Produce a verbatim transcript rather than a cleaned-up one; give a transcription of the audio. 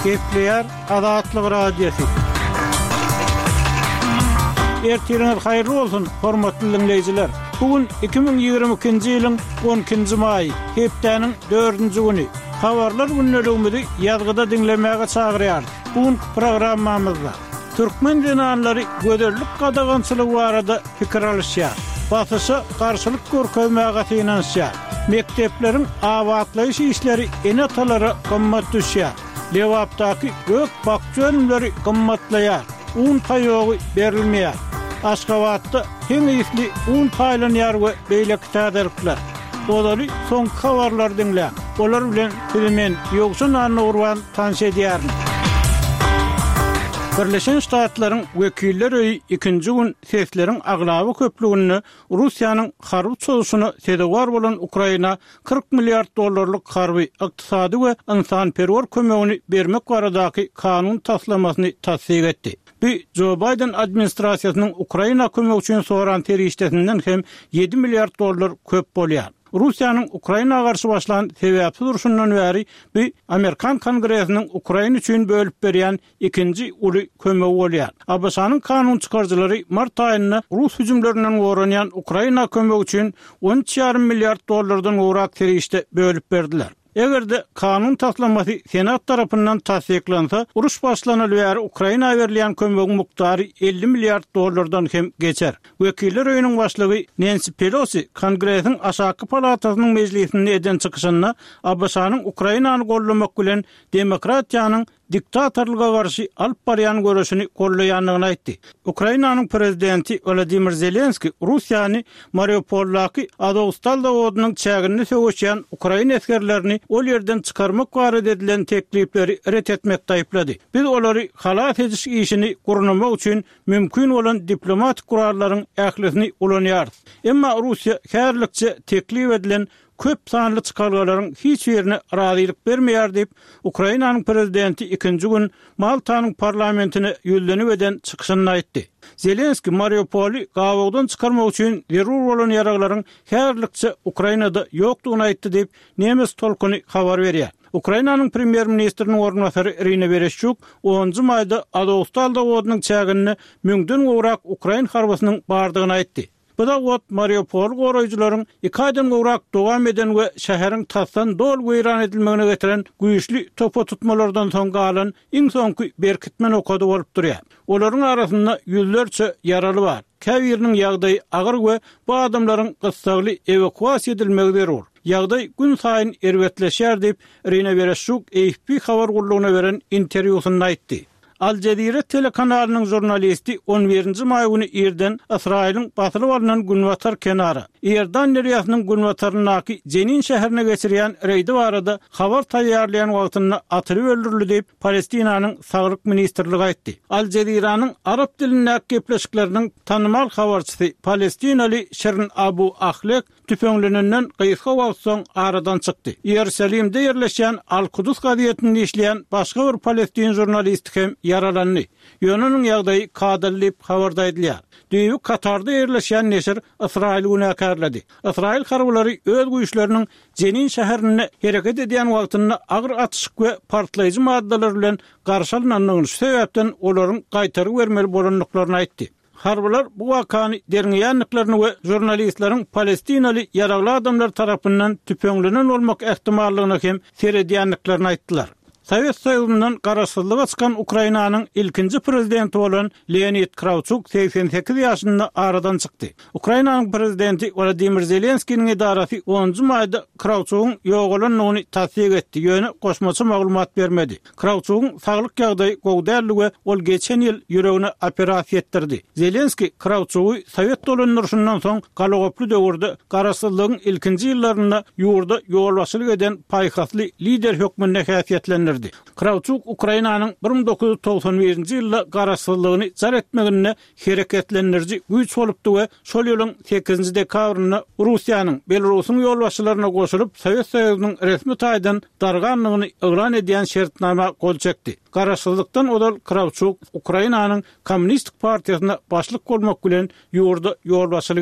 Gepleyer Azatlyk Radiosu. Ertiriniz hayırlı olsun, hormatly dinleyijiler. Bugün iki bin ýygrimi ikinji ýylyň on ikinji maý, hepdeniň dördünji güni. Habarlar günneligimizi ýazgyda dinlemäge çagyrýar. Bugün programmamyzda türkmen dinanlary göderlik gadagançylygy barada pikir alışýar. Batysy garşylyk görkezmäge synanýar. Mektepleriň awatlaýyş işleri enatalara gymmat düşýär. Lewapdaky gök bakçy önümleri gymmatlaýar. Un paýogy berilmeýär. Aşgabatda heň ýetli un paýlanýar we beýle täderlikler. Olary soň habarlar dinlä. Olar bilen filmen ýoksun anny urwan tanş edýär. Birleşen Ştatlaryň wekilleri ikinji gün sesleriň aglaby köpligini Russiýanyň harby çöwüşine sedewar bolan Ukraina kırk milliard dollarlyk harby, ykdysady we insanperwer kömegini bermek baradaky kanun taslamasyny tasdik etdi. Bu Joe Biden administrasiýasynyň Ukraina kömegi üçin soran terişdesinden hem yedi milliard dollar köp bolýar. Russiýanyň Ukraina garşy başlan sebäpsiz duruşundan bäri bu Amerikan Kongresiniň Ukraina üçin bölüp berýän ikinji uly kömegi bolýar. A B S-nyň kanun çykarjylary mart aýynda Rus hüjümlerinden goranýan Ukraina kömegi üçin on üç ýarym milliard dollardan gorak terişde bölüp berdiler. Egerde kanun taslamasy Senat tarapyndan tasdiklansa, uruş başlanaly bäri Ukraina berilýän kömegiň miqdary elli milliard dollardan hem geçer. Wekiller öýüniň başlygy Nancy Pelosi Kongresiň aşaky palatasynyň mejlisinde eden çykyşynda A B S-nyň Ukrainany gollamak bilen demokratiýanyň diktatorluğa garşy alyp barýan görüşini gollaýanlygyny aýtdy. Ukrainanyň prezidenti Volodymyr Zelenski Russiýany Mariupoldaki Azovstal zawodynyň çägini söwüşýän Ukraina askerlerini ol yerden çykarmak barada edilen teklipleri ret etmekde aýplady. Biz olary halat ediş işini gurnamak üçin mümkin bolan diplomatik gurallaryň ählisini ulanýarys. Emma Russiýa härlikçe teklip edilen köp sanly çykargalaryň hiç ýerine razylyk bermeýär diýip Ukrainanyň prezidenti ikinji gün Maltanyň parlamentine ýüzlenip eden çykyşyny aýtdy. Zelenski Mariupoli gawagdan çykarmak üçin zerur bolan ýaraglaryň härlikçe Ukrainada ýokdugyny aýtdy diýip Nemes tolkuny habar berýär. Ukrainanyň premier ministriniň ornwasary Irina Vereshchuk onuncu maýda Azovstal zawodynyň çägini müňden gowrak Ukraina harbysynyň bardygyny aýtdy. Bu da ot Mariupol goraýjylaryň iki aýdan gowrak dowam eden we şäheriň tasdan dol weýran edilmegine getiren güýçli topa tutmalardan soň galan iň soňky berkitmen okady bolup durýar. Olaryň arasynda ýüzlerçe yaraly bar. Käbiriniň ýagdaýy agyr we bu adamlaryň gysgaly evakuasiýa edilmegi zerur. Ýagdaý gün saýyn erwetleşýär diýip Irina Vereshchuk A F P habar gurulugyna beren interwýusynda aýtdy. Al Jazeera telekanalynyň jurnalisti on birinji maý güni Irden Israýlyň batyly bolan Günwatar kenara Erdan deriýasynyň Günwatarynaky Jenin şäherine geçirýän reýdi barada habar taýýarlayan wagtynda atyryp öldürildi diýip Palestinanyň saglyk ministrligi aýtdy. Al Jazeeranyň arab dilindäki gepleşikleriniň tanymal habarçysy Palestinaly Shirin Abu Aklek tüpeňlenenden gysga wagt soň aradan çykdy. Ýerusalimde ýerleşýän Al-Kudus gazetini işleýän başga bir Palestin jurnalisti hem yaralandy. Ýöneňiň ýagdaýy kadrlyp habarda edilýär. Düýük Katarda ýerleşýän neşir Israýl günakarlady. Israýl harblary öz güýçleriniň Jenin şäherine hereket edýän wagtynda agyr atyşyk we partlaýjy maddalar bilen garşylananyny sebäpden olaryň gaýtaryp bermeli bolanlyklaryny aýtdy. Harbylar bu wakany derňeýänliklaryny we jurnalistleriň Palestinaly ýaragly adamlar tarapyndan tüpeňlenen bolmak ähtimallygyny hem seredýänliklaryny aýtdylar. Sovet Soýuzynyň garaşsyzlyga çykan Ukrainanyň ilkinji prezidenti bolan Leonid Kravchuk seksen sekiz ýaşynda aradan çykdy. Ukrainanyň prezidenti Volodymyr Zelenskiň edarasy onuncu maýda Kravchukyň ýogalanyny tasdik etdi. Ýöne goşmaçy maglumat bermedi. Kravchukyň saglyk ýagdaýy gowdärli we ol geçen ýyl ýüregine operasiýa etdirdi. Zelenski Kravchuky Sovet dolanýaryndan soň galagoply döwürde garaşsyzlygyň ilkinji ýyllarynda ýurda ýolbaşçylyk eden paýhasly lider hökmünde häsiýetlendirdi. Kravchuk Ukrainanyň bir min dokuz ýuz togson birinji ýylda garaşsyzlygyny jar etmegine hereketlendirji güýç bolupdy we şol ýylyň sekizinji dekabryna Russiýanyň Belarusyň ýolbaşçylaryna goşulyp Sovet Soýuzynyň resmi taýdan darganlygyny ýygran edýän şertnama gol çekdi. Garaşsyzlykdan odal Kravchuk Ukrainanyň Kommunistik partiýasyna başlyk bolmak bilen ýurda ýolbaşçylyk